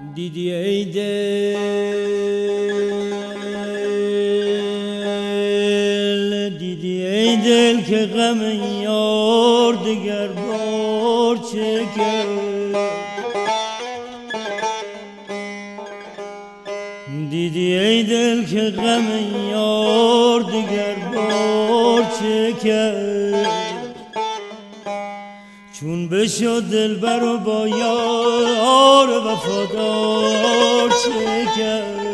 دیدی ای دل که غم یار دگر بار چکد. دیدی ای دل که غم یار دگر بار چکد. چون بشد دلبر و با یار وفادار چکد.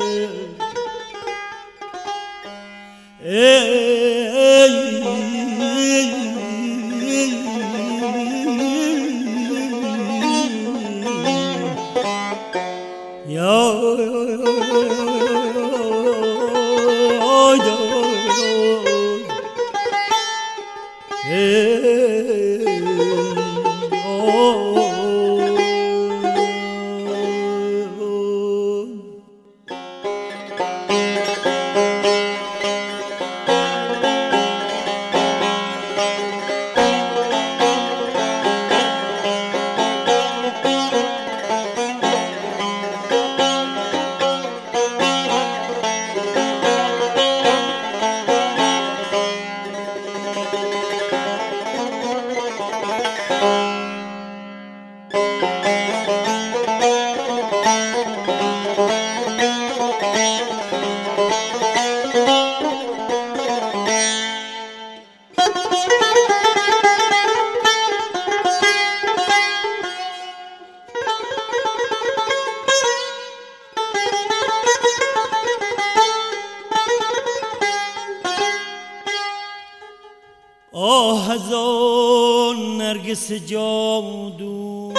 آه از آن نرگس جادو،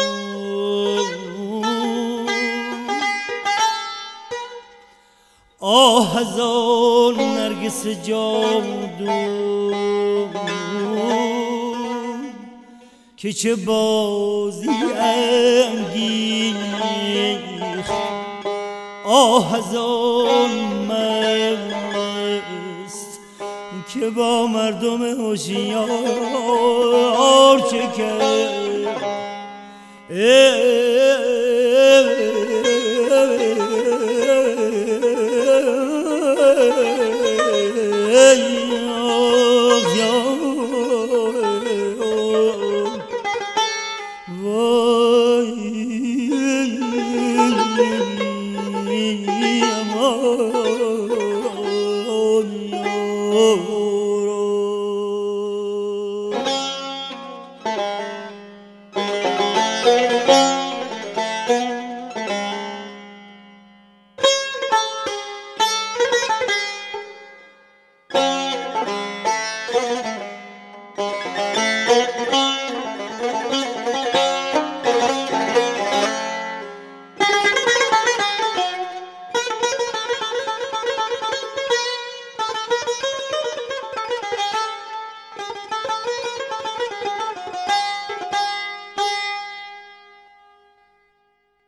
آه از آن نرگس جادو که چه بازی انگیخت. آه از آن که با مردم هوشیار چکد. وای